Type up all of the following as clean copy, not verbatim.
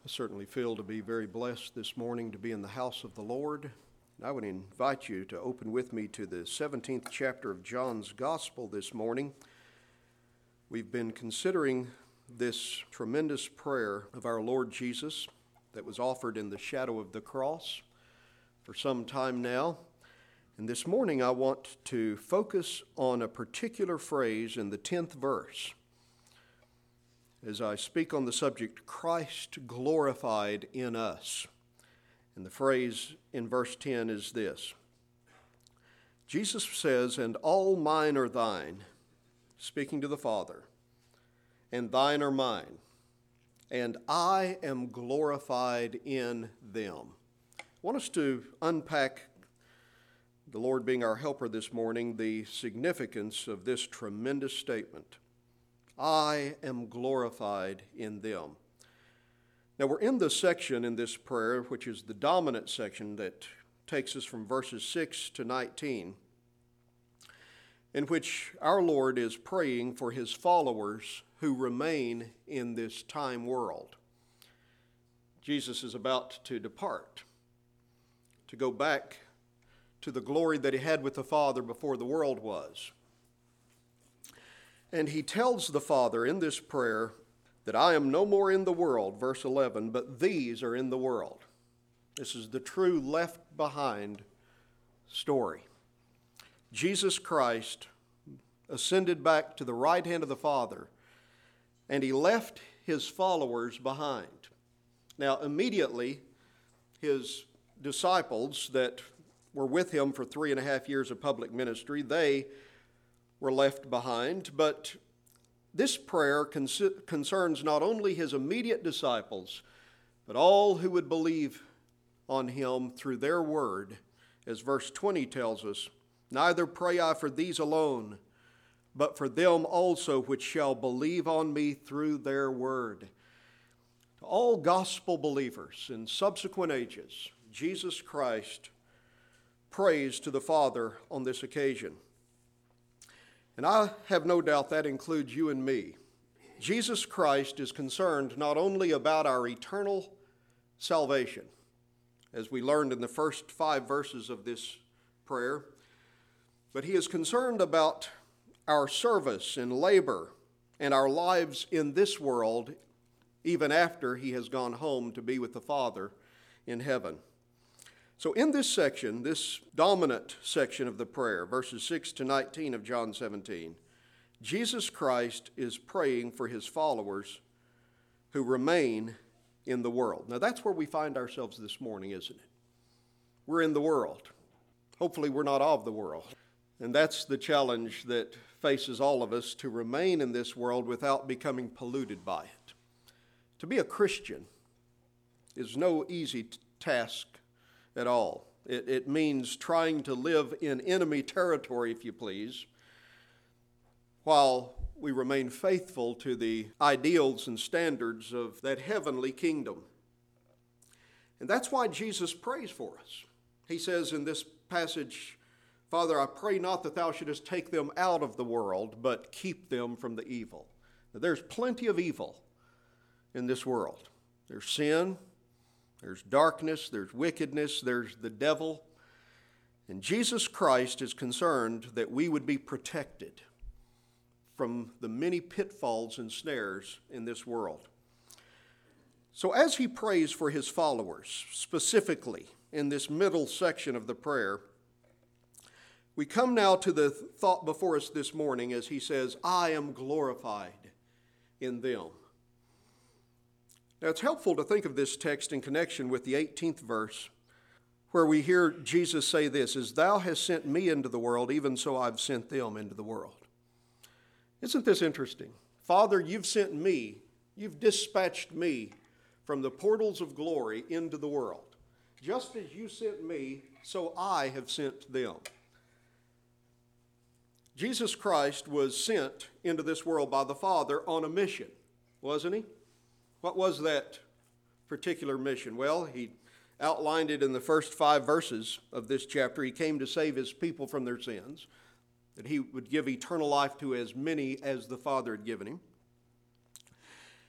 I certainly feel to be very blessed this morning to be in the house of the Lord. And I would invite you to open with me to the 17th chapter of John's Gospel this morning. We've been considering this tremendous prayer of our Lord Jesus that was offered in the shadow of the cross for some time now. And this morning I want to focus on a particular phrase in the 10th verse. As I speak on the subject, Christ glorified in us. And the phrase in verse 10 is this. Jesus says, "And all mine are thine," speaking to the Father, "and thine are mine, and I am glorified in them." I want us to unpack, the Lord being our helper this morning, the significance of this tremendous statement. I am glorified in them. Now we're in the section in this prayer, which is the dominant section that takes us from verses 6 to 19, in which our Lord is praying for his followers who remain in this time world. Jesus is about to depart, to go back to the glory that he had with the Father before the world was. And he tells the Father in this prayer that I am no more in the world, verse 11, but these are in the world. This is the true left behind story. Jesus Christ ascended back to the right hand of the Father, and he left his followers behind. Now, immediately, his disciples that were with him for 3.5 years of public ministry, they were left behind, but this prayer concerns not only his immediate disciples, but all who would believe on him through their word. As verse 20 tells us, "Neither pray I for these alone, but for them also which shall believe on me through their word." To all gospel believers in subsequent ages, Jesus Christ prays to the Father on this occasion. And I have no doubt that includes you and me. Jesus Christ is concerned not only about our eternal salvation, as we learned in the first 5 verses of this prayer, but he is concerned about our service and labor and our lives in this world, even after he has gone home to be with the Father in heaven. So in this section, this dominant section of the prayer, verses 6 to 19 of John 17, Jesus Christ is praying for his followers who remain in the world. Now that's where we find ourselves this morning, isn't it? We're in the world. Hopefully we're not of the world. And that's the challenge that faces all of us, to remain in this world without becoming polluted by it. To be a Christian is no easy task at all. It means trying to live in enemy territory, if you please, while we remain faithful to the ideals and standards of that heavenly kingdom. And that's why Jesus prays for us. He says in this passage, "Father, I pray not that thou shouldest take them out of the world, but keep them from the evil." Now, there's plenty of evil in this world. There's sin, there's darkness, there's wickedness, there's the devil. And Jesus Christ is concerned that we would be protected from the many pitfalls and snares in this world. So as he prays for his followers, specifically in this middle section of the prayer, we come now to the thought before us this morning as he says, "I am glorified in them." Now, it's helpful to think of this text in connection with the 18th verse, where we hear Jesus say this, "As thou hast sent me into the world, even so I've sent them into the world." Isn't this interesting? Father, you've sent me, you've dispatched me from the portals of glory into the world. Just as you sent me, so I have sent them. Jesus Christ was sent into this world by the Father on a mission, wasn't he? What was that particular mission? Well, he outlined it in the first 5 verses of this chapter. He came to save his people from their sins, that he would give eternal life to as many as the Father had given him.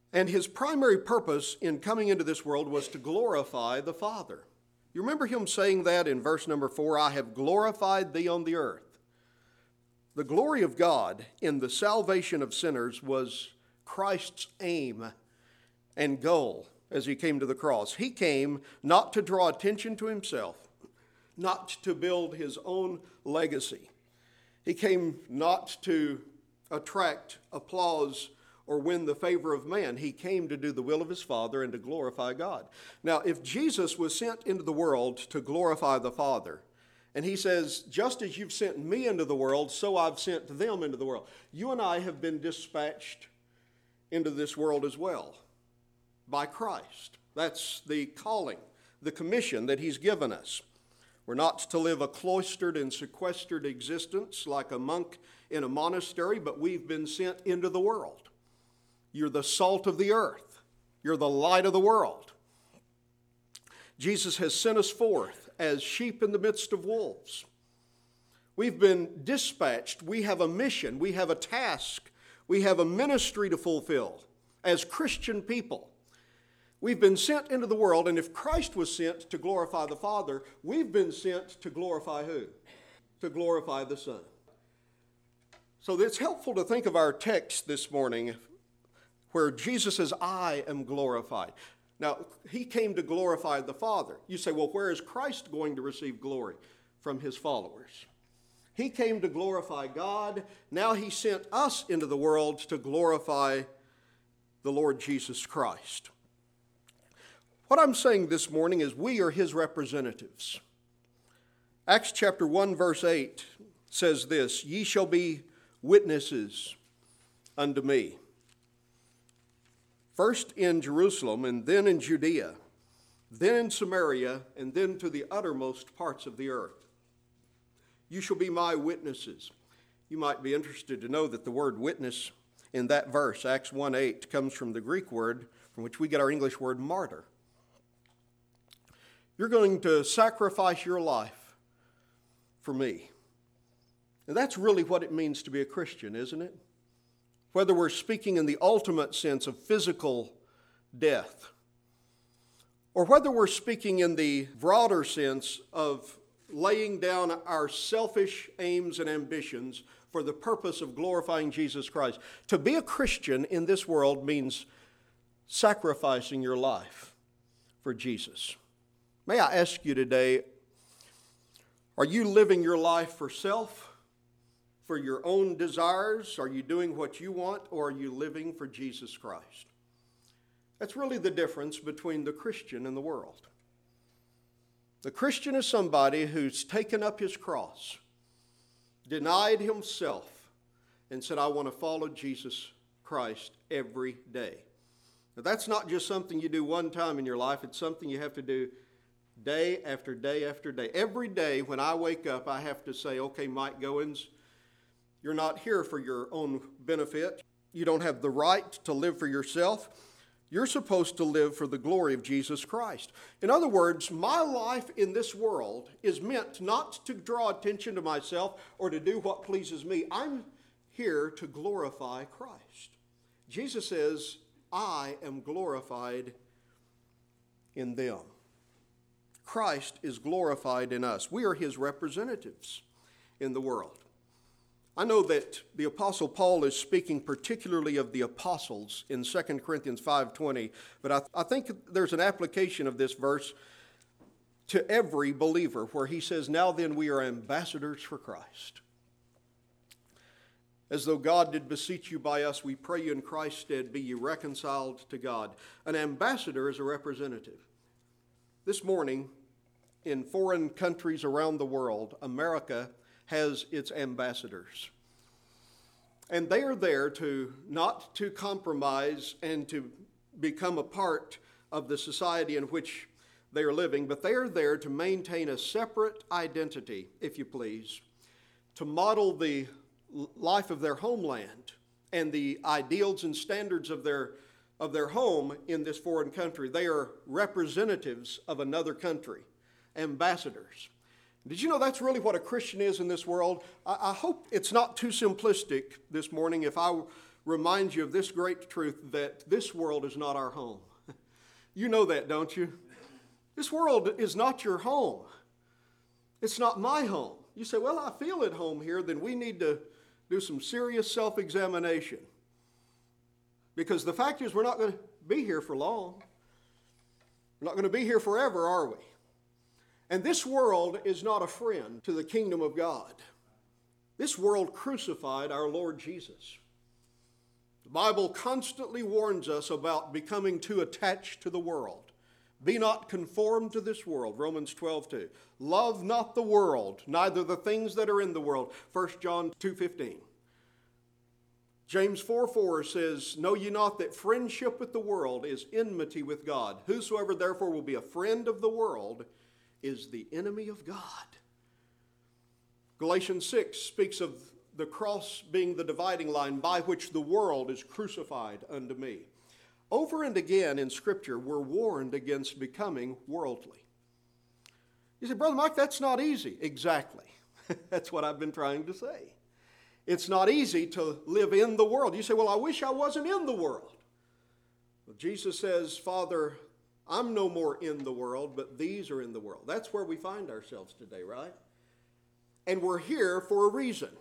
And his primary purpose in coming into this world was to glorify the Father. You remember him saying that in verse number 4, I have glorified thee on the earth. The glory of God in the salvation of sinners was Christ's aim and goal as he came to the cross. He came not to draw attention to himself, not to build his own legacy. He came not to attract applause or win the favor of man. He came to do the will of his Father and to glorify God. Now, if Jesus was sent into the world to glorify the Father, and he says, just as you've sent me into the world, so I've sent them into the world. You and I have been dispatched into this world as well by Christ. That's the calling, the commission that he's given us. We're not to live a cloistered and sequestered existence like a monk in a monastery, but we've been sent into the world. You're the salt of the earth. You're the light of the world. Jesus has sent us forth as sheep in the midst of wolves. We've been dispatched. We have a mission. We have a task. We have a ministry to fulfill as Christian people. We've been sent into the world, and if Christ was sent to glorify the Father, we've been sent to glorify who? To glorify the Son. So it's helpful to think of our text this morning where Jesus says, I am glorified. Now, he came to glorify the Father. You say, well, where is Christ going to receive glory? From his followers. He came to glorify God. Now he sent us into the world to glorify the Lord Jesus Christ. What I'm saying this morning is we are his representatives. Acts chapter 1 verse 8 says this, ye shall be witnesses unto me. First in Jerusalem, and then in Judea, then in Samaria, and then to the uttermost parts of the earth. You shall be my witnesses. You might be interested to know that the word witness in that verse, Acts 1:8, comes from the Greek word from which we get our English word martyr. You're going to sacrifice your life for me. And that's really what it means to be a Christian, isn't it? Whether we're speaking in the ultimate sense of physical death, or whether we're speaking in the broader sense of laying down our selfish aims and ambitions for the purpose of glorifying Jesus Christ. To be a Christian in this world means sacrificing your life for Jesus. May I ask you today, are you living your life for self? For your own desires? Are you doing what you want, or are you living for Jesus Christ? That's really the difference between the Christian and the world. The Christian is somebody who's taken up his cross, denied himself, and said, I want to follow Jesus Christ every day. Now, that's not just something you do one time in your life. It's something you have to do day after day after day. Every day when I wake up, I have to say, okay, Mike Goins, you're not here for your own benefit. You don't have the right to live for yourself. You're supposed to live for the glory of Jesus Christ. In other words, my life in this world is meant not to draw attention to myself or to do what pleases me. I'm here to glorify Christ. Jesus says, I am glorified in them. Christ is glorified in us. We are his representatives in the world. I know that the Apostle Paul is speaking particularly of the apostles in 2 Corinthians 5:20, but I think there's an application of this verse to every believer where he says, now then we are ambassadors for Christ. As though God did beseech you by us, we pray you in Christ's stead, be ye reconciled to God. An ambassador is a representative. This morning, in foreign countries around the world, America has its ambassadors. And they are there not to compromise and to become a part of the society in which they are living, but they are there to maintain a separate identity, if you please, to model the life of their homeland and the ideals and standards of their home in this foreign country. They are representatives of another country, ambassadors. Did you know that's really what a Christian is in this world? I hope it's not too simplistic this morning if I remind you of this great truth that this world is not our home. You know that, don't you? This world is not your home. It's not my home. You say, well, I feel at home here, then we need to do some serious self-examination. Because the fact is, we're not going to be here for long. We're not going to be here forever, are we? And this world is not a friend to the kingdom of God. This world crucified our Lord Jesus. The Bible constantly warns us about becoming too attached to the world. Be not conformed to this world, Romans 12:2. Love not the world, neither the things that are in the world, 1 John 2:15. James 4:4 says, know ye not that friendship with the world is enmity with God? Whosoever therefore will be a friend of the world is the enemy of God. Galatians 6 speaks of the cross being the dividing line by which the world is crucified unto me. Over and again in Scripture, we're warned against becoming worldly. You say, Brother Mike, that's not easy. Exactly. That's what I've been trying to say. It's not easy to live in the world. You say, well, I wish I wasn't in the world. Well, Jesus says, Father, I'm no more in the world, but these are in the world. That's where we find ourselves today, right? And we're here for a reason.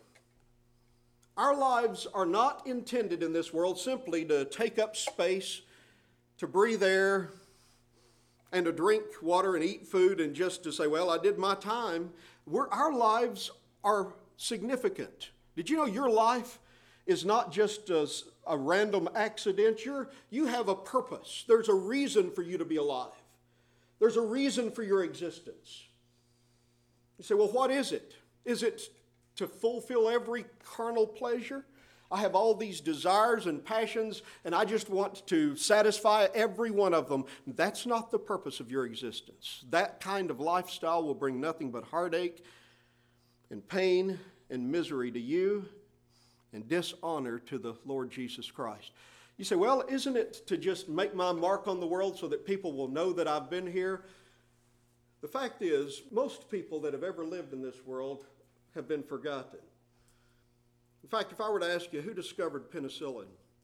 Our lives are not intended in this world simply to take up space, to breathe air, and to drink water and eat food and just to say, well, I did my time. Our lives are significant. Did you know your life is not just a random accident? You have a purpose. There's a reason for you to be alive. There's a reason for your existence. You say, well, what is it? Is it to fulfill every carnal pleasure? I have all these desires and passions, and I just want to satisfy every one of them. That's not the purpose of your existence. That kind of lifestyle will bring nothing but heartache and pain and misery to you and dishonor to the Lord Jesus Christ. You say, well, isn't it to just make my mark on the world so that people will know that I've been here? The fact is, most people that have ever lived in this world have been forgotten. In fact, if I were to ask you, who discovered penicillin?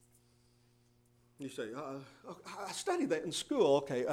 You say, I studied that in school. Okay,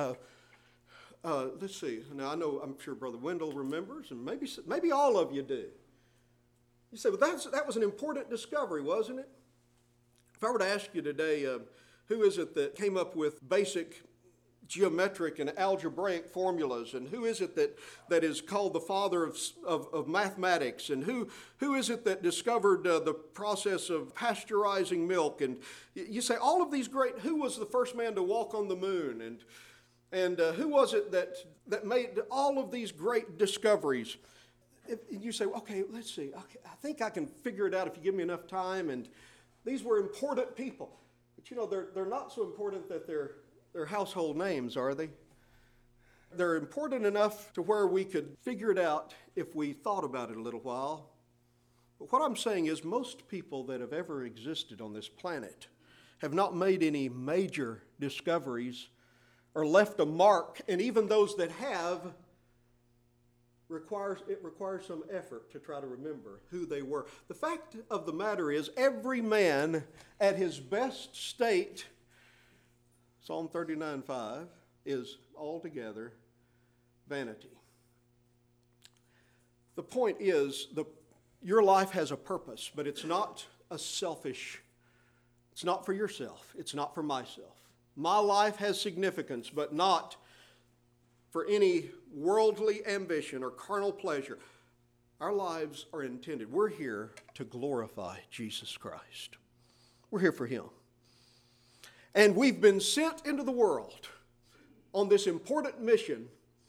let's see. Now, I'm sure Brother Wendell remembers, and maybe all of you do. You say, well, that was an important discovery, wasn't it? If I were to ask you today, who is it that came up with basic geometric and algebraic formulas, and who is it that is called the father of mathematics, and who is it that discovered the process of pasteurizing milk? And you say all of these great, who was the first man to walk on the moon, and who was it that made all of these great discoveries? You say, okay, let's see, okay, I think I can figure it out if you give me enough time. And these were important people, but you know, they're not so important that they're household names, are they? They're important enough to where we could figure it out if we thought about it a little while. But what I'm saying is most people that have ever existed on this planet have not made any major discoveries or left a mark, and even those that have, it requires some effort to try to remember who they were. The fact of the matter is, every man at his best state, Psalm 39:5, is altogether vanity. The point is, your life has a purpose, but it's not it's not for yourself. It's not for myself. My life has significance, but not for any worldly ambition or carnal pleasure. Our lives are intended. We're here to glorify Jesus Christ. We're here for Him. And we've been sent into the world on this important mission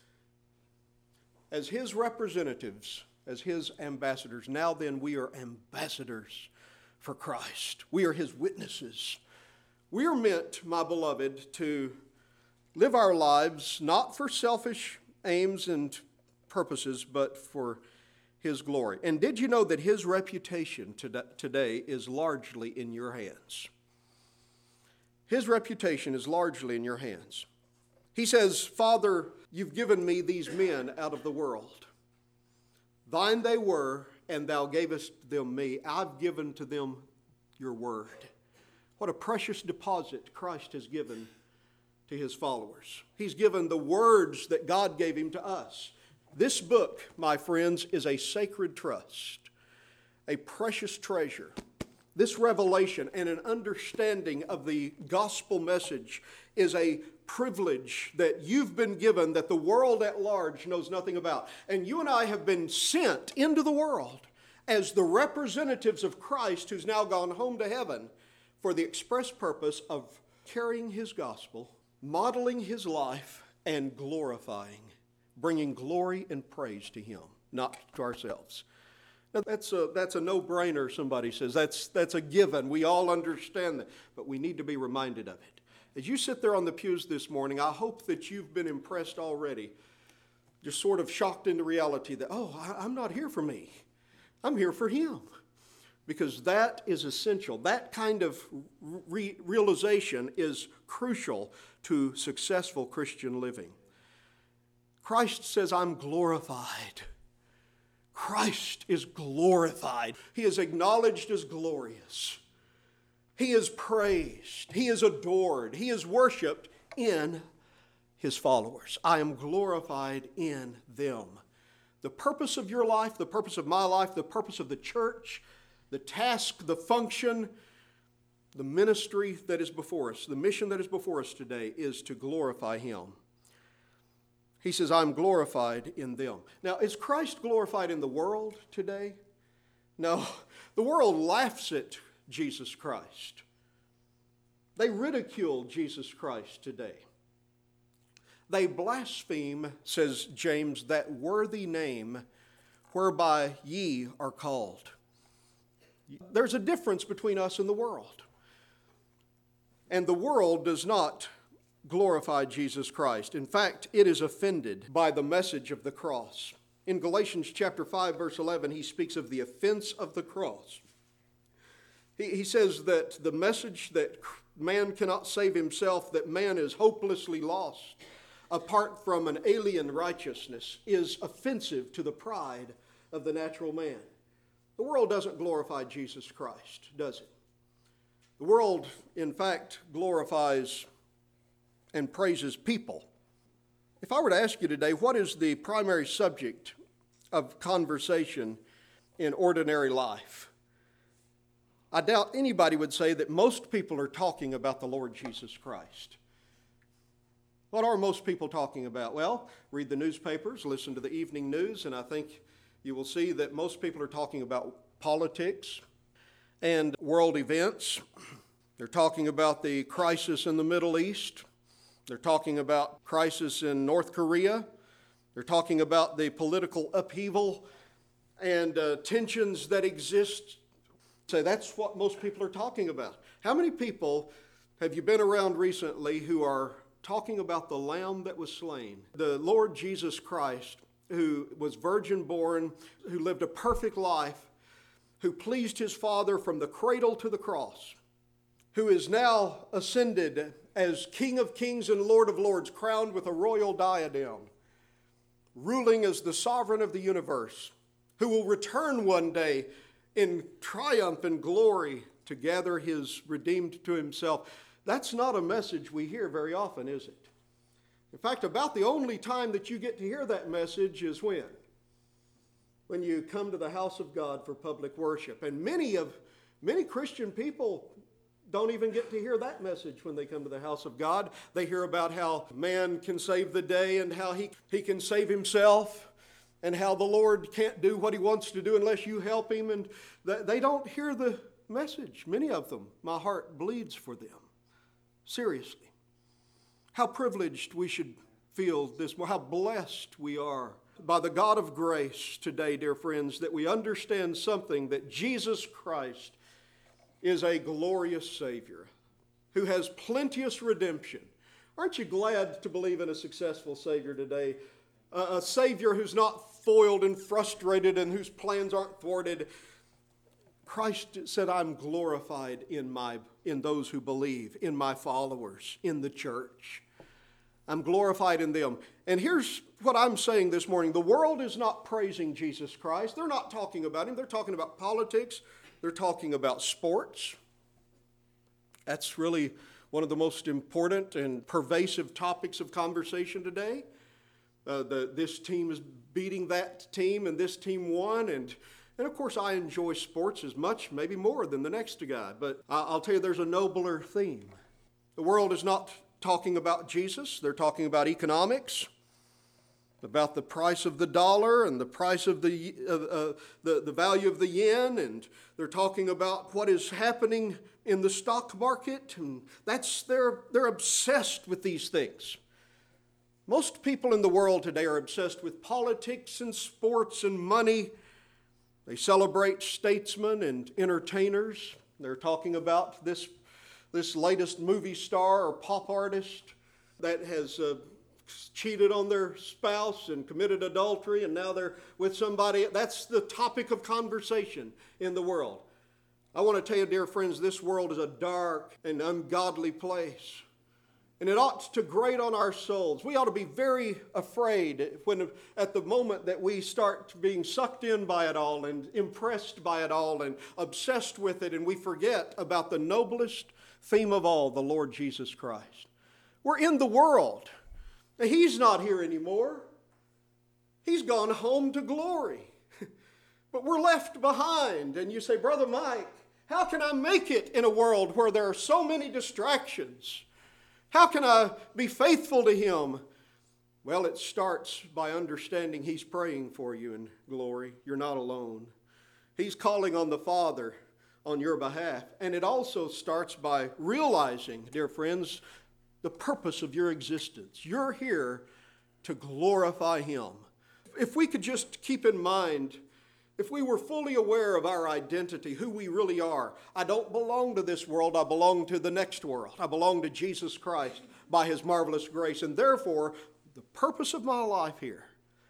as His representatives, as His ambassadors. Now then, we are ambassadors for Christ. We are His witnesses. We are meant, my beloved, to live our lives not for selfish aims and purposes, but for His glory. And did you know that His reputation today is largely in your hands? His reputation is largely in your hands. He says, Father, you've given me these men out of the world. Thine they were, and thou gavest them me. I've given to them your word. What a precious deposit Christ has given to his followers. He's given the words that God gave him to us. This book, my friends, is a sacred trust, a precious treasure. This revelation and an understanding of the gospel message is a privilege that you've been given that the world at large knows nothing about. And you and I have been sent into the world as the representatives of Christ who's now gone home to heaven for the express purpose of carrying his gospel, modeling his life, and glorifying, bringing glory and praise to him, not to ourselves. Now, that's a no-brainer, somebody says. That's a given. We all understand that, but we need to be reminded of it. As you sit there on the pews this morning, I hope that you've been impressed already, just sort of shocked into reality that, I'm not here for me. I'm here for him. Because that is essential. That kind of realization is crucial to successful Christian living. Christ says, I'm glorified. Christ is glorified. He is acknowledged as glorious. He is praised. He is adored. He is worshiped in his followers. I am glorified in them. The purpose of your life, the purpose of my life, the purpose of the church, the task, the function, the ministry that is before us, the mission that is before us today is to glorify him. He says, I'm glorified in them. Now, is Christ glorified in the world today? No. The world laughs at Jesus Christ. They ridicule Jesus Christ today. They blaspheme, says James, that worthy name whereby ye are called. There's a difference between us and the world. And the world does not glorify Jesus Christ. In fact, it is offended by the message of the cross. In Galatians chapter 5, verse 11, he speaks of the offense of the cross. He says that the message that man cannot save himself, that man is hopelessly lost apart from an alien righteousness, is offensive to the pride of the natural man. The world doesn't glorify Jesus Christ, does it? The world, in fact, glorifies and praises people. If I were to ask you today, what is the primary subject of conversation in ordinary life? I doubt anybody would say that most people are talking about the Lord Jesus Christ. What are most people talking about? Well, read the newspapers, listen to the evening news, and I think you will see that most people are talking about politics and world events. They're talking about the crisis in the Middle East. They're talking about crisis in North Korea. They're talking about the political upheaval and tensions that exist. So that's what most people are talking about. How many people have you been around recently who are talking about the Lamb that was slain, the Lord Jesus Christ, who was virgin born, who lived a perfect life, who pleased his Father from the cradle to the cross, who is now ascended as King of Kings and Lord of Lords, crowned with a royal diadem, ruling as the sovereign of the universe, who will return one day in triumph and glory to gather his redeemed to himself. That's not a message we hear very often, is it? In fact, about the only time that you get to hear that message is when? When you come to the house of God for public worship. And many Christian people don't even get to hear that message when they come to the house of God. They hear about how man can save the day and how he can save himself and how the Lord can't do what he wants to do unless you help him. And they don't hear the message. Many of them, my heart bleeds for them. Seriously. How privileged we should feel this morning, how blessed we are by the God of grace today, dear friends, that we understand something, that Jesus Christ is a glorious Savior who has plenteous redemption. Aren't you glad to believe in a successful Savior today? A Savior who's not foiled and frustrated and whose plans aren't thwarted. Christ said, I'm glorified in those who believe, in my followers, in the church. I'm glorified in them. And here's what I'm saying this morning. The world is not praising Jesus Christ. They're not talking about him. They're talking about politics. They're talking about sports. That's really one of the most important and pervasive topics of conversation today. This team is beating that team, and this team won. And of course, I enjoy sports as much, maybe more than the next guy. But I'll tell you, there's a nobler theme. The world is not talking about Jesus. They're talking about economics, about the price of the dollar and the price of the value of the yen, and they're talking about what is happening in the stock market, and they're obsessed with these things. Most people in the world today are obsessed with politics and sports and money. They celebrate statesmen and entertainers. They're talking about this latest movie star or pop artist that has cheated on their spouse and committed adultery, and now they're with somebody. That's the topic of conversation in the world. I want to tell you, dear friends, this world is a dark and ungodly place, and it ought to grate on our souls. We ought to be very afraid when, at the moment that we start being sucked in by it all and impressed by it all and obsessed with it, and we forget about the noblest theme of all, the Lord Jesus Christ. We're in the world. He's not here anymore. He's gone home to glory. But we're left behind. And you say, Brother Mike, how can I make it in a world where there are so many distractions? How can I be faithful to Him? Well, it starts by understanding He's praying for you in glory. You're not alone. He's calling on the Father on your behalf. And it also starts by realizing, dear friends, the purpose of your existence. You're here to glorify Him. If we could just keep in mind, if we were fully aware of our identity, who we really are, I don't belong to this world, I belong to the next world. I belong to Jesus Christ by His marvelous grace. And therefore, the purpose of my life here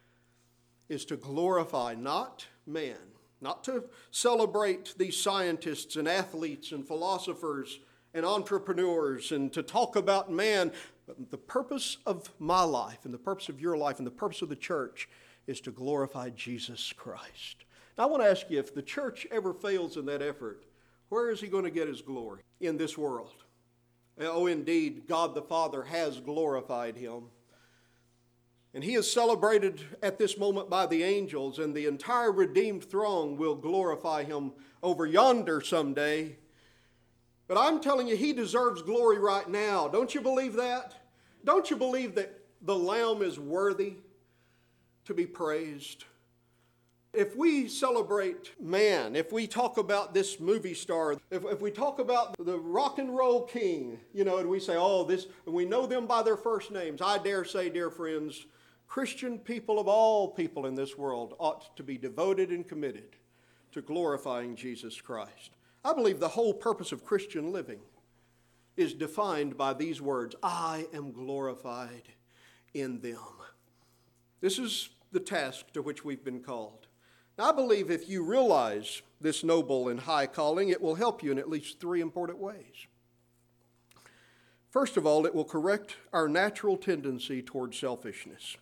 is to glorify not man, not to celebrate these scientists and athletes and philosophers and entrepreneurs and to talk about man. But the purpose of my life and the purpose of your life and the purpose of the church is to glorify Jesus Christ. Now, I want to ask you, if the church ever fails in that effort, where is He going to get His glory? In this world. Oh, indeed, God the Father has glorified Him. And He is celebrated at this moment by the angels, and the entire redeemed throng will glorify Him over yonder someday. But I'm telling you, He deserves glory right now. Don't you believe that? Don't you believe that the Lamb is worthy to be praised? If we celebrate man, if we talk about this movie star, if we talk about the rock and roll king, and we say, and we know them by their first names, I dare say, dear friends, Christian people of all people in this world ought to be devoted and committed to glorifying Jesus Christ. I believe the whole purpose of Christian living is defined by these words, I am glorified in them. This is the task to which we've been called. Now, I believe if you realize this noble and high calling, it will help you in at least three important ways. First of all, it will correct our natural tendency toward selfishness.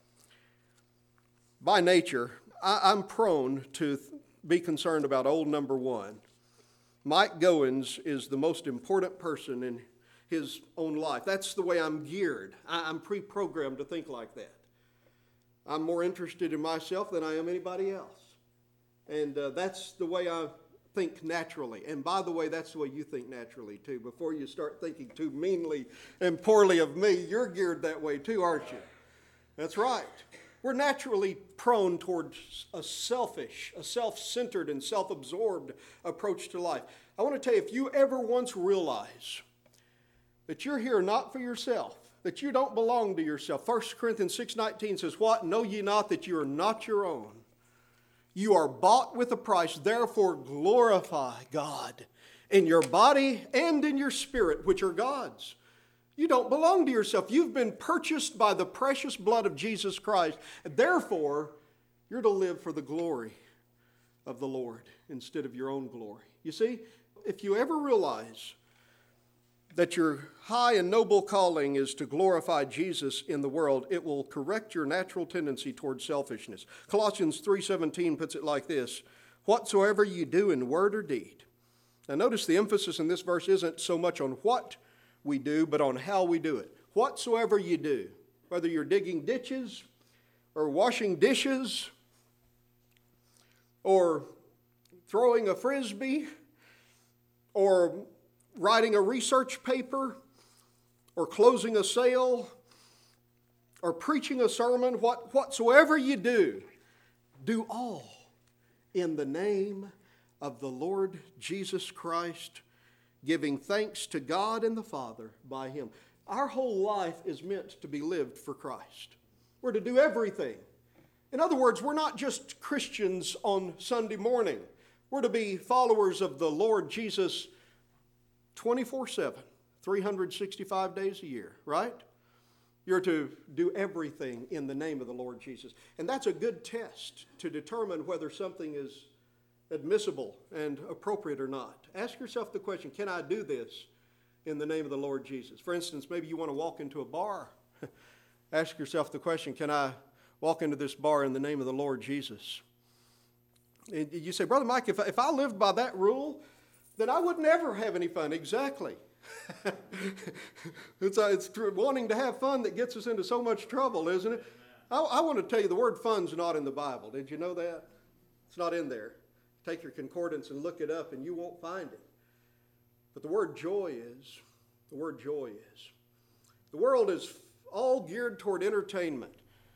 By nature, I'm prone to be concerned about old number one. Mike Goins is the most important person in his own life. That's the way I'm geared. I'm pre-programmed to think like that. I'm more interested in myself than I am anybody else. And that's the way I think naturally. And by the way, that's the way you think naturally too. Before you start thinking too meanly and poorly of me, you're geared that way too, aren't you? That's right. We're naturally prone towards a selfish, a self-centered and self-absorbed approach to life. I want to tell you, if you ever once realize that you're here not for yourself, that you don't belong to yourself. 1 Corinthians 6:19 says, what? Know ye not that you are not your own? You are bought with a price, therefore glorify God in your body and in your spirit, which are God's. You don't belong to yourself. You've been purchased by the precious blood of Jesus Christ. Therefore, you're to live for the glory of the Lord instead of your own glory. You see, if you ever realize that your high and noble calling is to glorify Jesus in the world, it will correct your natural tendency toward selfishness. Colossians 3:17 puts it like this, whatsoever you do in word or deed, Now notice the emphasis in this verse isn't so much on what we do, but on how we do it. Whatsoever you do, whether you're digging ditches or washing dishes or throwing a frisbee or writing a research paper or closing a sale or preaching a sermon, whatsoever you do, do all in the name of the Lord Jesus Christ, giving thanks to God and the Father by Him. Our whole life is meant to be lived for Christ. We're to do everything. In other words, we're not just Christians on Sunday morning. We're to be followers of the Lord Jesus 24/7, 365 days a year, right? You're to do everything in the name of the Lord Jesus. And that's a good test to determine whether something is admissible and appropriate or not. Ask yourself the question, can I do this in the name of the Lord Jesus? For instance, maybe you want to walk into a bar. Ask yourself the question, can I walk into this bar in the name of the Lord Jesus? And you say, Brother Mike, if I lived by that rule, then I would never have any fun. Exactly. It's wanting to have fun that gets us into so much trouble, isn't it? I want to tell you the word fun's not in the Bible. Did you know that? It's not in there. Take your concordance and look it up and you won't find it. But the word joy is. The word joy is. The world is all geared toward entertainment.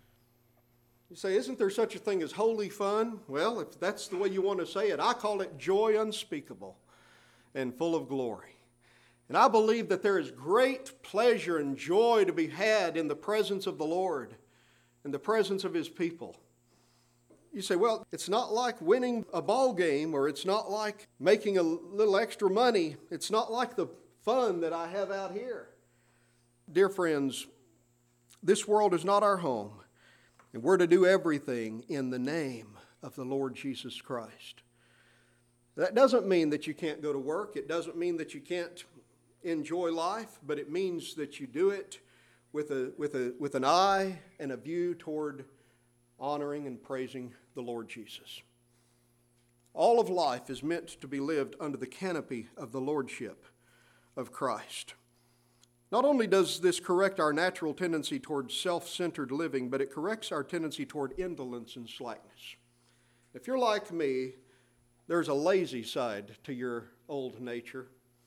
You say, isn't there such a thing as holy fun? Well, if that's the way you want to say it, I call it joy unspeakable and full of glory. And I believe that there is great pleasure and joy to be had in the presence of the Lord, in the presence of His people. You say, well, it's not like winning a ball game, or it's not like making a little extra money. It's not like the fun that I have out here. Dear friends, this world is not our home, and we're to do everything in the name of the Lord Jesus Christ. That doesn't mean that you can't go to work. It doesn't mean that you can't enjoy life, but it means that you do it with an eye and a view toward honoring and praising the Lord Jesus. All of life is meant to be lived under the canopy of the lordship of Christ. Not only does this correct our natural tendency toward self-centered living, but it corrects our tendency toward indolence and slackness. If you're like me, there's a lazy side to your old nature.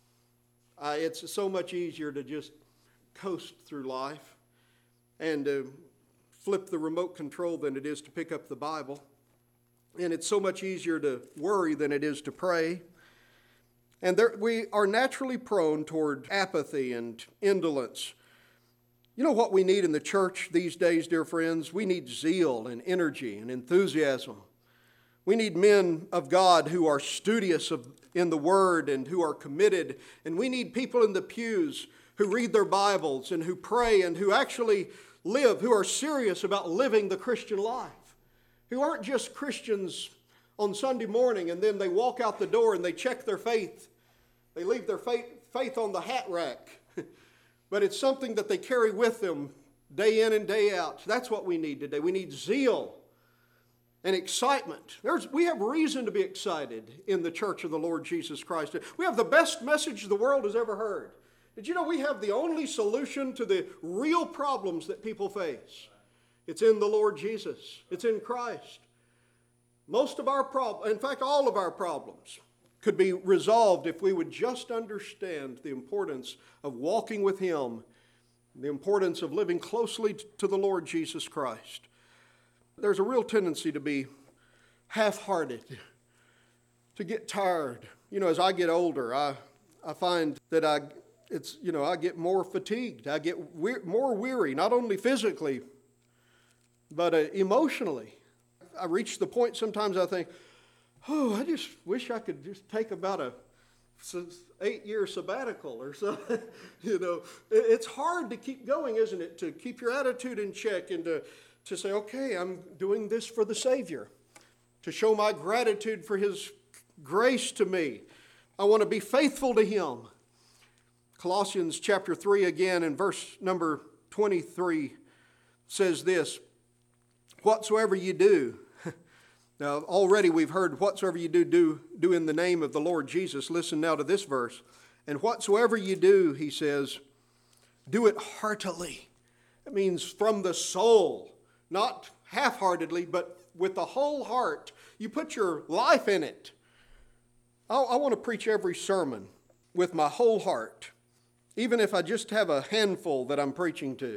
It's so much easier to just coast through life and flip the remote control than it is to pick up the Bible. And it's so much easier to worry than it is to pray. And we are naturally prone toward apathy and indolence. You know what we need in the church these days, dear friends? We need zeal and energy and enthusiasm. We need men of God who are studious in the Word and who are committed. And we need people in the pews who read their Bibles and who pray and who actually live, who are serious about living the Christian life, who aren't just Christians on Sunday morning and then they walk out the door and they check their faith. They leave their faith on the hat rack. But it's something that they carry with them day in and day out. That's what we need today. We need zeal and excitement. We have reason to be excited in the church of the Lord Jesus Christ. We have the best message the world has ever heard. Did you know we have the only solution to the real problems that people face? It's in the Lord Jesus. It's in Christ. Most of our problems, in fact, all of our problems, could be resolved if we would just understand the importance of walking with Him, the importance of living closely to the Lord Jesus Christ. There's a real tendency to be half-hearted, to get tired. You know, as I get older, I find that I get more fatigued. I get more weary, not only physically, but emotionally. I reach the point sometimes I think, I just wish I could just take about a 8-year sabbatical or something. You know, it's hard to keep going, isn't it? To keep your attitude in check and to say, okay, I'm doing this for the Savior, to show my gratitude for His grace to me. I want to be faithful to Him. Colossians chapter 3 again in verse number 23 says this, whatsoever you do. Now, already we've heard, whatsoever you do in the name of the Lord Jesus. Listen now to this verse. And whatsoever you do, he says, do it heartily. It means from the soul, not half-heartedly, but with the whole heart. You put your life in it. I want to preach every sermon with my whole heart, even if I just have a handful that I'm preaching to.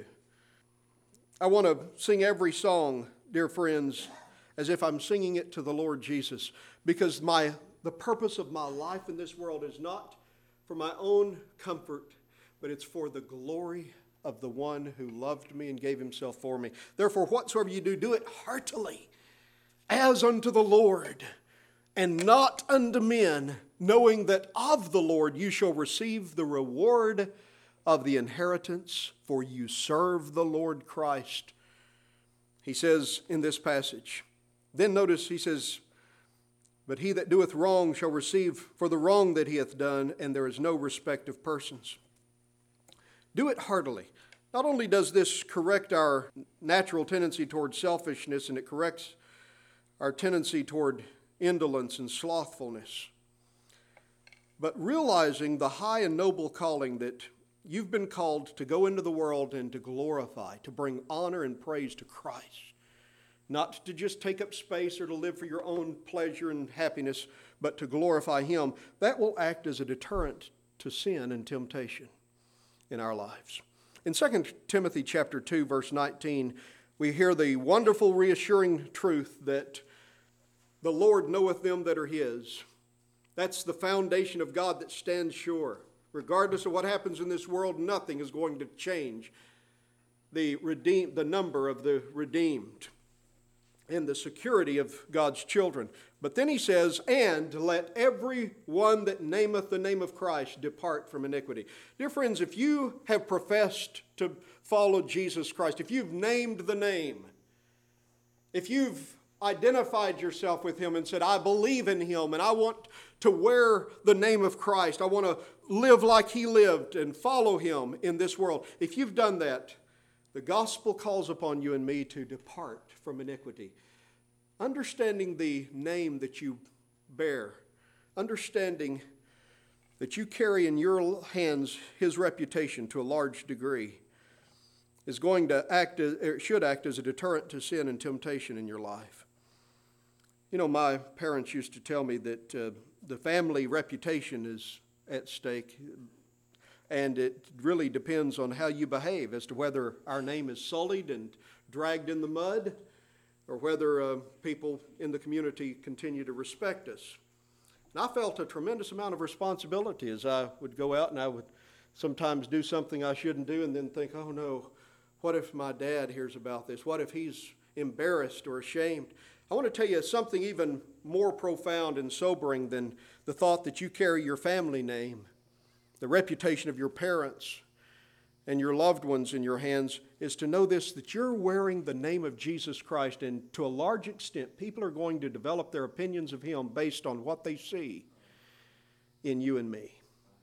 I want to sing every song, dear friends, as if I'm singing it to the Lord Jesus, because the purpose of my life in this world is not for my own comfort, but it's for the glory of the one who loved me and gave himself for me. Therefore, whatsoever you do, do it heartily, as unto the Lord, and not unto men, knowing that of the Lord you shall receive the reward of the inheritance, for you serve the Lord Christ. He says in this passage, then notice he says, but he that doeth wrong shall receive for the wrong that he hath done, and there is no respect of persons. Do it heartily. Not only does this correct our natural tendency toward selfishness, and it corrects our tendency toward indolence and slothfulness, but realizing the high and noble calling that you've been called to go into the world and to glorify, to bring honor and praise to Christ. Not to just take up space or to live for your own pleasure and happiness, but to glorify Him. That will act as a deterrent to sin and temptation in our lives. In 2 Timothy chapter 2, verse 19, we hear the wonderful reassuring truth that the Lord knoweth them that are His. That's the foundation of God that stands sure. Regardless of what happens in this world, nothing is going to change the number of the redeemed and the security of God's children. But then he says, and let every one that nameth the name of Christ depart from iniquity. Dear friends, if you have professed to follow Jesus Christ, if you've named the name, if you've identified yourself with Him and said, I believe in Him and I want to wear the name of Christ, I want to live like He lived and follow Him in this world. If you've done that, the gospel calls upon you and me to depart from iniquity. Understanding the name that you bear, understanding that you carry in your hands His reputation to a large degree, is going to should act as a deterrent to sin and temptation in your life. You know, my parents used to tell me that the family reputation is at stake, and it really depends on how you behave as to whether our name is sullied and dragged in the mud, or whether people in the community continue to respect us. And I felt a tremendous amount of responsibility as I would go out and I would sometimes do something I shouldn't do and then think, oh no, what if my dad hears about this? What if he's embarrassed or ashamed? I want to tell you something even more profound and sobering than the thought that you carry your family name, the reputation of your parents and your loved ones in your hands, is to know this, that you're wearing the name of Jesus Christ, and to a large extent, people are going to develop their opinions of Him based on what they see in you and me.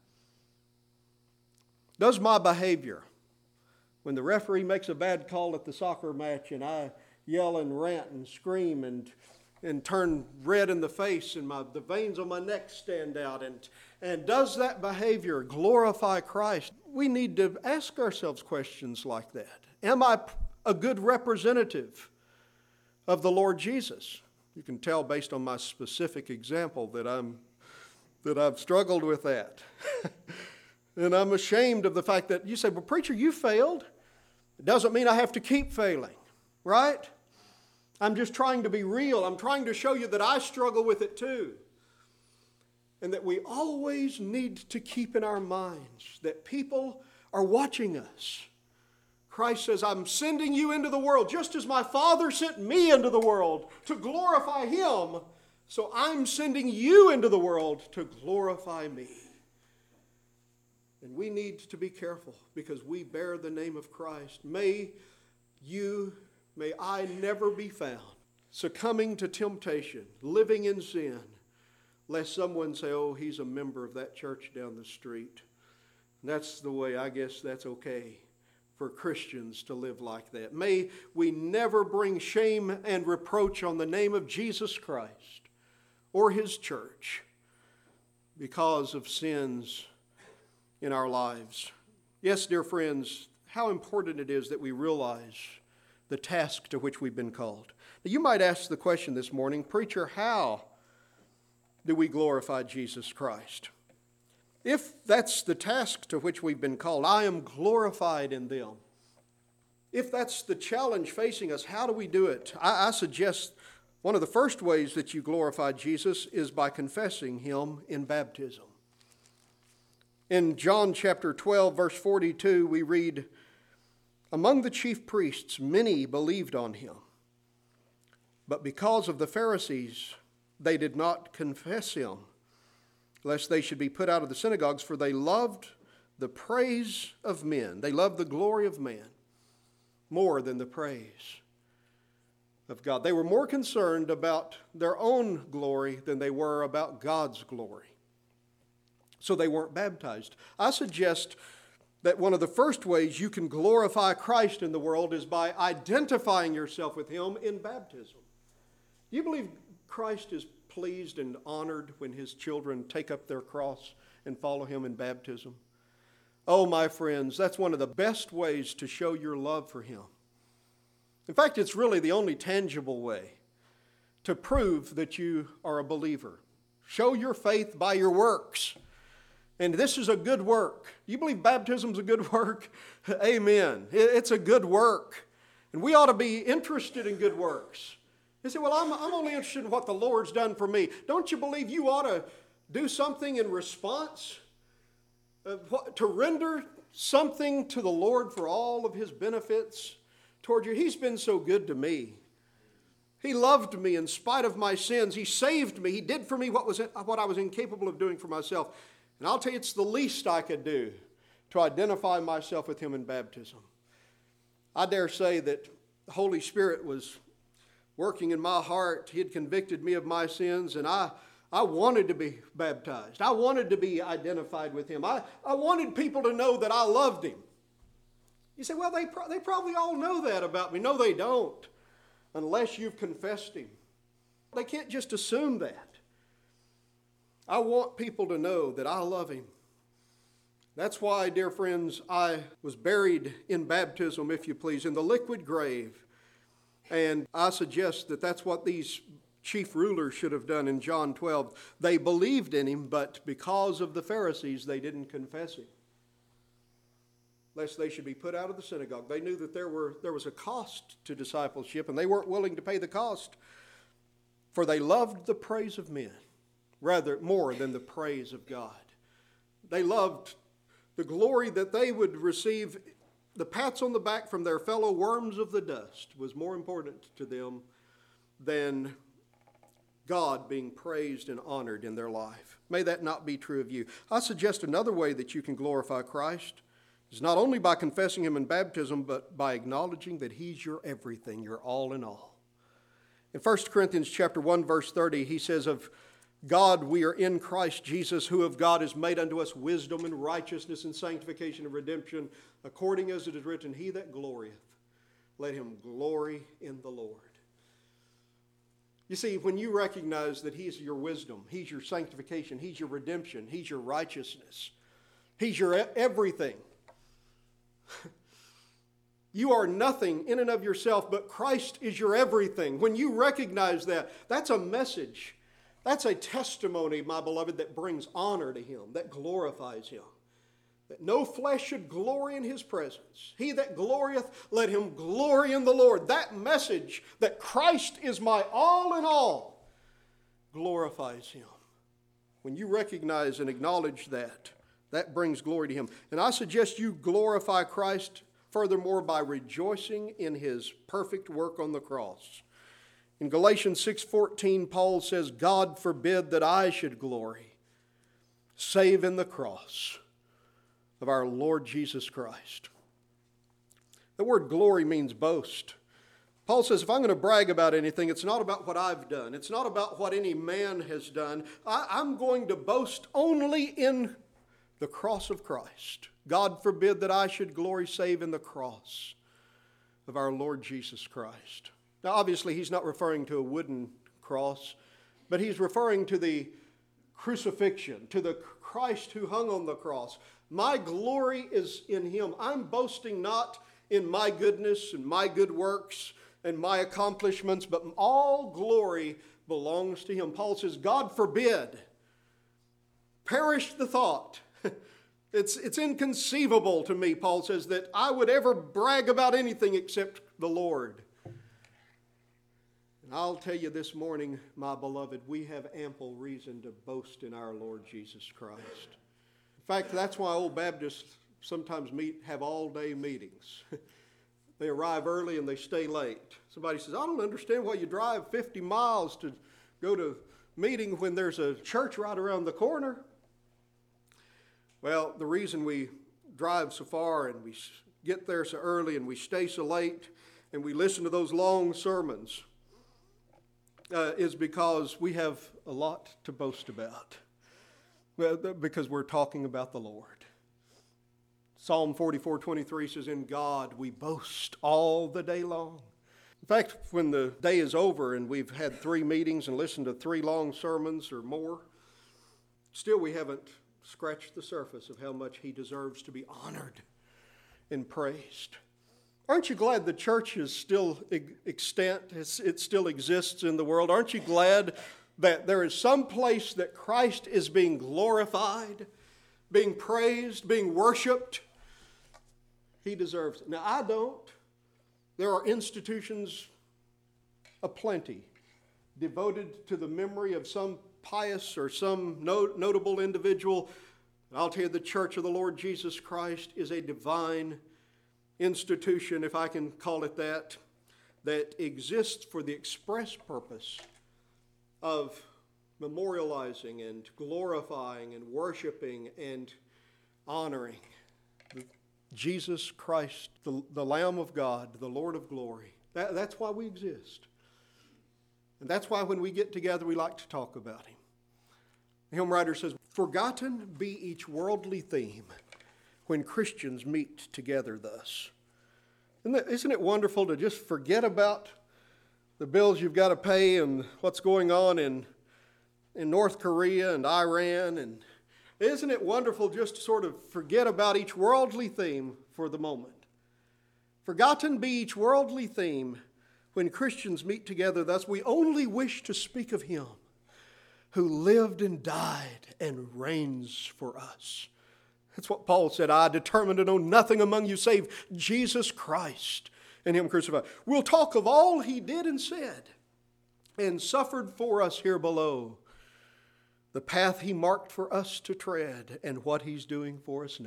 Does my behavior, when the referee makes a bad call at the soccer match and I yell and rant and scream and turn red in the face and the veins on my neck stand out, and does that behavior glorify Christ? We need to ask ourselves questions like that. Am I a good representative of the Lord Jesus? You can tell based on my specific example that I've struggled with that. And I'm ashamed of the fact that you say, well, preacher, you failed. It doesn't mean I have to keep failing, right? I'm just trying to be real. I'm trying to show you that I struggle with it too. And that we always need to keep in our minds that people are watching us. Christ says, I'm sending you into the world just as my Father sent me into the world to glorify Him. So I'm sending you into the world to glorify me. And we need to be careful because we bear the name of Christ. May I never be found succumbing to temptation, living in sin, lest someone say, oh, he's a member of that church down the street. And that's the way, I guess that's okay. for Christians to live like that. May we never bring shame and reproach on the name of Jesus Christ or His church because of sins in our lives. Yes, dear friends, how important it is that we realize the task to which we've been called. Now, you might ask the question this morning, preacher, how do we glorify Jesus Christ? If that's the task to which we've been called, I am glorified in them. If that's the challenge facing us, how do we do it? I suggest one of the first ways that you glorify Jesus is by confessing Him in baptism. In John chapter 12, verse 42, we read, "Among the chief priests, many believed on Him. But because of the Pharisees, they did not confess Him, lest they should be put out of the synagogues, for they loved the praise of men." They loved the glory of man more than the praise of God. They were more concerned about their own glory than they were about God's glory. So they weren't baptized. I suggest that one of the first ways you can glorify Christ in the world is by identifying yourself with Him in baptism. Do you believe Christ is pleased and honored when His children take up their cross and follow Him in baptism? Oh, my friends, that's one of the best ways to show your love for Him. In fact, it's really the only tangible way to prove that you are a believer. Show your faith by your works. And this is a good work. Do you believe baptism is a good work? Amen. It's a good work. And we ought to be interested in good works. You say, well, I'm only interested in what the Lord's done for me. Don't you believe you ought to do something in response? To render something to the Lord for all of His benefits toward you. He's been so good to me. He loved me in spite of my sins. He saved me. He did for me what I was incapable of doing for myself. And I'll tell you, it's the least I could do to identify myself with Him in baptism. I dare say that the Holy Spirit was working in my heart. He had convicted me of my sins, and I wanted to be baptized. I wanted to be identified with Him. I wanted people to know that I loved Him. You say, well, they probably all know that about me. No, they don't, unless you've confessed Him. They can't just assume that. I want people to know that I love Him. That's why, dear friends, I was buried in baptism, if you please, in the liquid grave. And I suggest that that's what these chief rulers should have done in John 12. They believed in Him, but because of the Pharisees, they didn't confess Him, lest they should be put out of the synagogue. They knew that there was a cost to discipleship, and they weren't willing to pay the cost, for they loved the praise of men rather more than the praise of God. They loved the glory that they would receive. The pats on the back from their fellow worms of the dust was more important to them than God being praised and honored in their life. May that not be true of you. I suggest another way that you can glorify Christ is not only by confessing Him in baptism, but by acknowledging that He's your everything, your all in all. In 1 Corinthians chapter 1, verse 30, he says, "Of God we are in Christ Jesus, who of God is made unto us wisdom and righteousness and sanctification and redemption, according as it is written, He that glorieth, let him glory in the Lord." You see, when you recognize that He's your wisdom, He's your sanctification, He's your redemption, He's your righteousness, He's your everything. You are nothing in and of yourself, but Christ is your everything. When you recognize that, that's a message. That's a testimony, my beloved, that brings honor to Him, that glorifies Him. That no flesh should glory in His presence. He that glorieth, let him glory in the Lord. That message, that Christ is my all in all, glorifies Him. When you recognize and acknowledge that, that brings glory to Him. And I suggest you glorify Christ furthermore by rejoicing in His perfect work on the cross. In Galatians 6:14, Paul says, "God forbid that I should glory, save in the cross of our Lord Jesus Christ." The word glory means boast. Paul says, if I'm going to brag about anything, it's not about what I've done. It's not about what any man has done. I'm going to boast only in the cross of Christ. God forbid that I should glory save in the cross of our Lord Jesus Christ. Now, obviously, he's not referring to a wooden cross, but he's referring to the crucifixion, to the Christ who hung on the cross. My glory is in him. I'm boasting not in my goodness and my good works and my accomplishments, but all glory belongs to him. Paul says, God forbid, perish the thought. It's inconceivable to me, Paul says, that I would ever brag about anything except the Lord. And I'll tell you this morning, my beloved, we have ample reason to boast in our Lord Jesus Christ. In fact, that's why old Baptists sometimes have all-day meetings. They arrive early and they stay late. Somebody says, I don't understand why you drive 50 miles to go to a meeting when there's a church right around the corner. Well, the reason we drive so far and we get there so early and we stay so late and we listen to those long sermons is because we have a lot to boast about. Well, because we're talking about the Lord. Psalm 44:23 says, in God we boast all the day long. In fact, when the day is over and we've had 3 meetings and listened to 3 long sermons or more, still we haven't scratched the surface of how much he deserves to be honored and praised. Aren't you glad the church is still extant? It still exists in the world. Aren't you glad that there is some place that Christ is being glorified, being praised, being worshiped? He deserves it. Now, I don't. There are institutions aplenty devoted to the memory of some pious or some notable individual. I'll tell you, the Church of the Lord Jesus Christ is a divine institution, if I can call it that exists for the express purpose of memorializing and glorifying and worshiping and honoring Jesus Christ, the Lamb of God, the Lord of glory. That's why we exist. And that's why when we get together, we like to talk about him. The hymn writer says, forgotten be each worldly theme when Christians meet together thus. Isn't it wonderful to just forget about the bills you've got to pay and what's going on in North Korea and Iran? And isn't it wonderful just to sort of forget about each worldly theme for the moment? Forgotten be each worldly theme when Christians meet together thus. We only wish to speak of him who lived and died and reigns for us. That's what Paul said. I determined to know nothing among you save Jesus Christ and him crucified. We'll talk of all he did and said and suffered for us here below, the path he marked for us to tread, and what he's doing for us now.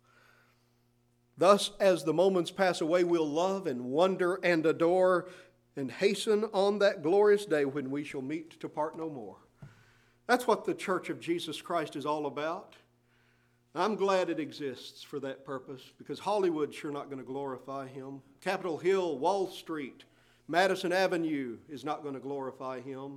Thus, as the moments pass away, we'll love and wonder and adore and hasten on that glorious day when we shall meet to part no more. That's what the Church of Jesus Christ is all about. I'm glad it exists for that purpose, because Hollywood's sure not going to glorify him. Capitol Hill, Wall Street, Madison Avenue is not going to glorify him.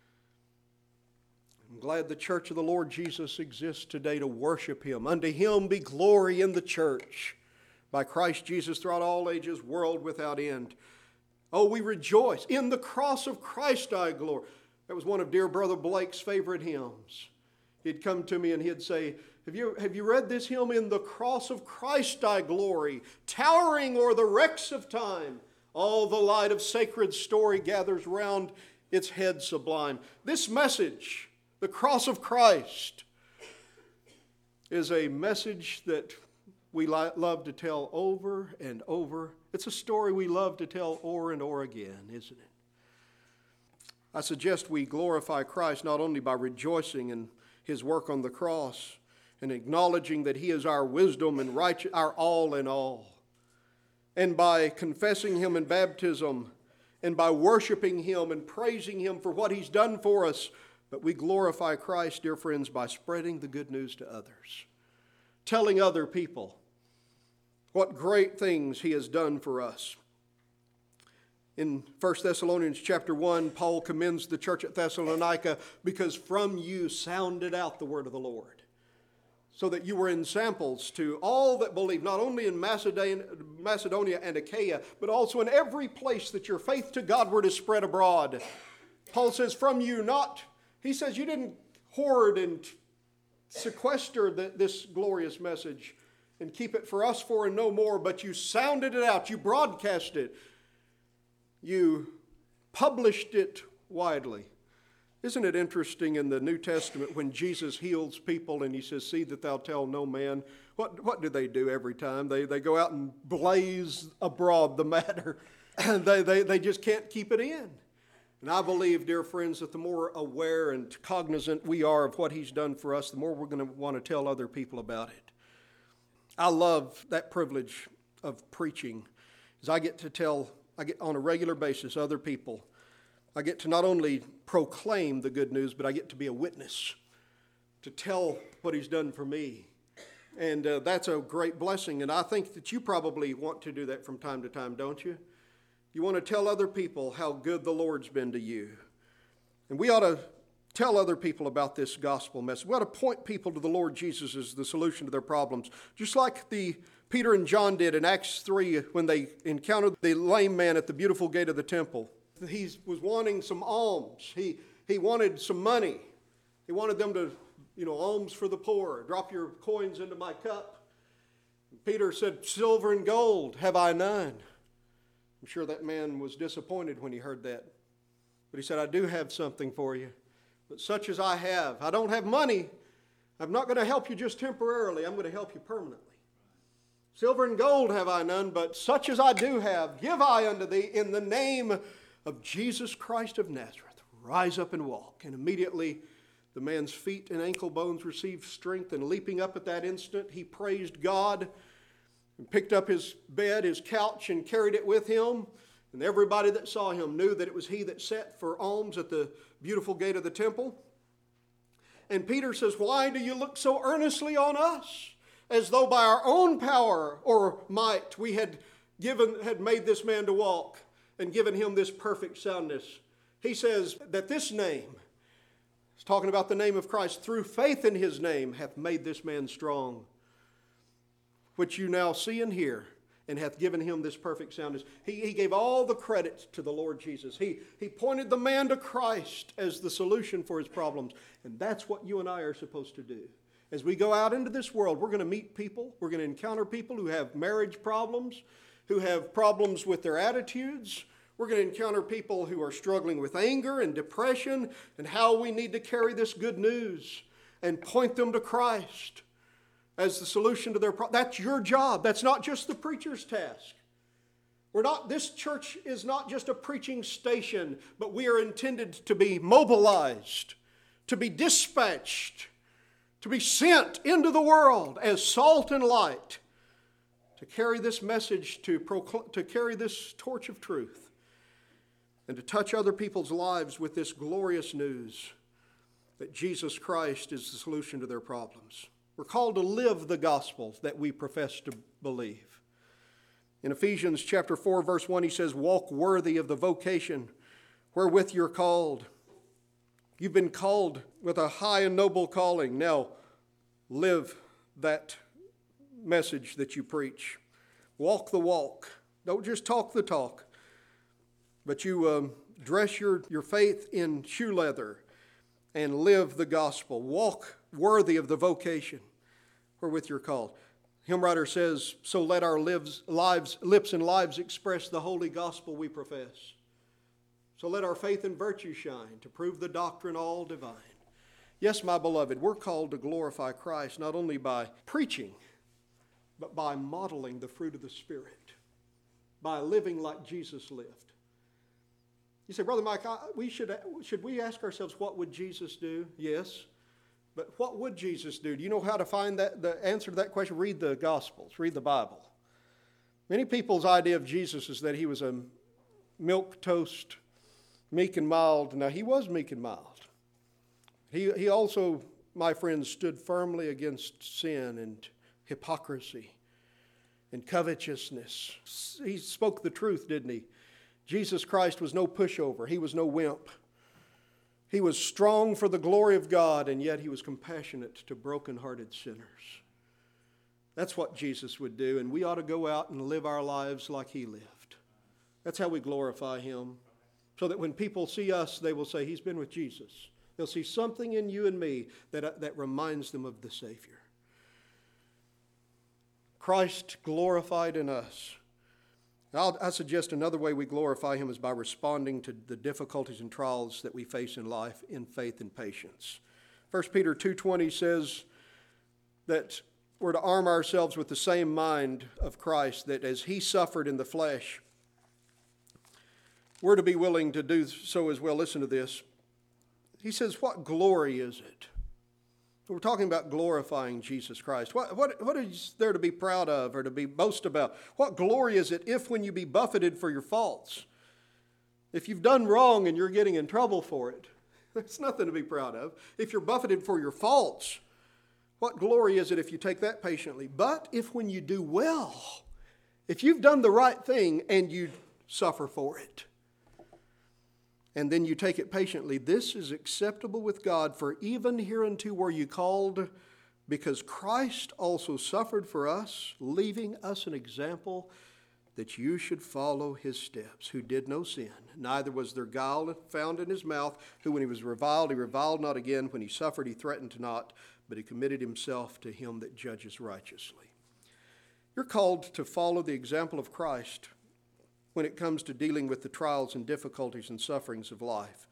I'm glad the Church of the Lord Jesus exists today to worship him. Unto him be glory in the church by Christ Jesus throughout all ages, world without end. Oh, we rejoice. In the cross of Christ I glory. That was one of dear Brother Blake's favorite hymns. He'd come to me and he'd say, have you read this hymn? In the cross of Christ I glory, towering o'er the wrecks of time. All the light of sacred story gathers round its head sublime. This message, the cross of Christ, is a message that we love to tell over and over. It's a story we love to tell o'er and o'er again, isn't it? I suggest we glorify Christ not only by rejoicing in his work on the cross and acknowledging that he is our wisdom and our all in all, and by confessing him in baptism, and by worshiping him and praising him for what he's done for us, but we glorify Christ, dear friends, by spreading the good news to others, telling other people what great things he has done for us. In 1 Thessalonians chapter 1, Paul commends the church at Thessalonica because from you sounded out the word of the Lord. so that you were ensamples to all that believe, not only in Macedonia and Achaia, but also in every place that your faith to God were to spread abroad. Paul says, from you not, he says you didn't hoard and sequester this glorious message and keep it for us for and no more, but you sounded it out, you broadcast it, you published it widely. Isn't it interesting in the New Testament when Jesus heals people and he says, see that thou tell no man? What do they do every time? They go out and blaze abroad the matter. They just can't keep it in. And I believe, dear friends, that the more aware and cognizant we are of what he's done for us, the more we're going to want to tell other people about it. I love that privilege of preaching, as I get on a regular basis other people. I get to not only proclaim the good news, but I get to be a witness, to tell what he's done for me. And that's a great blessing. And I think that you probably want to do that from time to time, don't you? You want to tell other people how good the Lord's been to you. And we ought to tell other people about this gospel message. We ought to point people to the Lord Jesus as the solution to their problems. Just like Peter and John did in Acts 3 when they encountered the lame man at the beautiful gate of the temple. He was wanting some alms. He wanted some money. He wanted them to, alms for the poor. Drop your coins into my cup. And Peter said, silver and gold have I none. I'm sure that man was disappointed when he heard that. But he said, I do have something for you. But such as I have, I don't have money. I'm not going to help you just temporarily. I'm going to help you permanently. Silver and gold have I none, but such as I do have, give I unto thee in the name of Jesus Christ of Nazareth. Rise up and walk. And immediately the man's feet and ankle bones received strength, and leaping up at that instant, he praised God and picked up his bed, his couch, and carried it with him. And everybody that saw him knew that it was he that sat for alms at the beautiful gate of the temple. And Peter says, why do you look so earnestly on us, as though by our own power or might we had made this man to walk and given him this perfect soundness? He says that this name, he's talking about the name of Christ, through faith in his name hath made this man strong, which you now see and hear, and hath given him this perfect soundness. He gave all the credit to the Lord Jesus. He pointed the man to Christ as the solution for his problems. And that's what you and I are supposed to do. As we go out into this world, we're going to meet people. We're going to encounter people who have marriage problems, who have problems with their attitudes. We're going to encounter people who are struggling with anger and depression, and how we need to carry this good news and point them to Christ as the solution to their problem. That's your job. That's not just the preacher's task. This church is not just a preaching station, but we are intended to be mobilized, to be dispatched, to be sent into the world as salt and light, to carry this message, to carry this torch of truth, and to touch other people's lives with this glorious news that Jesus Christ is the solution to their problems. We're called to live the gospel that we profess to believe. In Ephesians chapter 4, verse 1, he says, walk worthy of the vocation wherewith you're called. You've been called with a high and noble calling. Now, live that message that you preach. Walk the walk. Don't just talk the talk, but you dress your faith in shoe leather and live the gospel. Walk worthy of the vocation wherewith you're called. Hymn writer says, so let our lips and lives express the holy gospel we profess. So let our faith and virtue shine to prove the doctrine all divine. Yes, my beloved, we're called to glorify Christ not only by preaching, but by modeling the fruit of the Spirit, by living like Jesus lived. You say, Brother Mike, should we ask ourselves, what would Jesus do? Yes. But what would Jesus do? Do you know how to find the answer to that question? Read the Gospels, read the Bible. Many people's idea of Jesus is that he was a milquetoast, meek and mild. Now, he was meek and mild. He also, my friends, stood firmly against sin and hypocrisy and covetousness. He spoke the truth, didn't he? Jesus Christ was no pushover. He was no wimp. He was strong for the glory of God, and yet he was compassionate to broken-hearted sinners. That's what Jesus would do, and we ought to go out and live our lives like he lived. That's how we glorify him, so that when people see us, they will say, he's been with Jesus. They'll see something in you and me that reminds them of the Savior. Christ glorified in us. I suggest another way we glorify him is by responding to the difficulties and trials that we face in life in faith and patience. 1 Peter 2:20 says that we're to arm ourselves with the same mind of Christ, that as he suffered in the flesh, we're to be willing to do so as well. Listen to this. He says, what glory is it? We're talking about glorifying Jesus Christ. What is there to be proud of or to be boast about? What glory is it if when you be buffeted for your faults, if you've done wrong and you're getting in trouble for it, there's nothing to be proud of. If you're buffeted for your faults, what glory is it if you take that patiently? But if when you do well, if you've done the right thing and you suffer for it, and then you take it patiently, this is acceptable with God, for even hereunto were you called, because Christ also suffered for us, leaving us an example that you should follow his steps, who did no sin, neither was there guile found in his mouth, who when he was reviled, he reviled not again, when he suffered, he threatened not, but he committed himself to him that judges righteously. You're called to follow the example of Christ when it comes to dealing with the trials and difficulties and sufferings of life.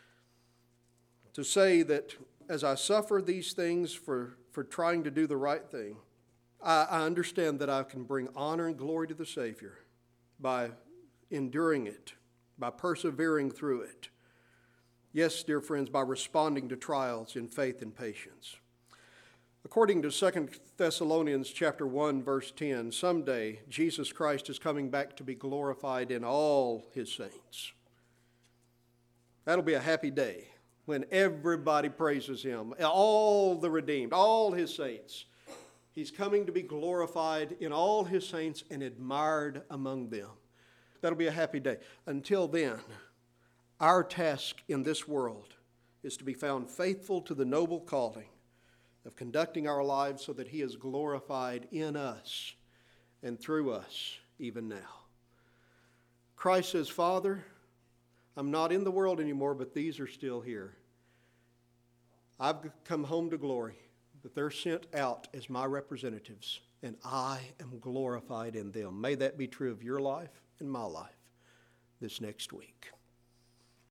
To say that as I suffer these things for trying to do the right thing, I understand that I can bring honor and glory to the Savior by enduring it, by persevering through it. Yes, dear friends, by responding to trials in faith and patience. According to 2 Thessalonians chapter 1, verse 10, someday Jesus Christ is coming back to be glorified in all his saints. That'll be a happy day when everybody praises him, all the redeemed, all his saints. He's coming to be glorified in all his saints and admired among them. That'll be a happy day. Until then, our task in this world is to be found faithful to the noble calling of conducting our lives so that he is glorified in us and through us even now. Christ says, Father, I'm not in the world anymore, but these are still here. I've come home to glory, but they're sent out as my representatives, and I am glorified in them. May that be true of your life and my life this next week.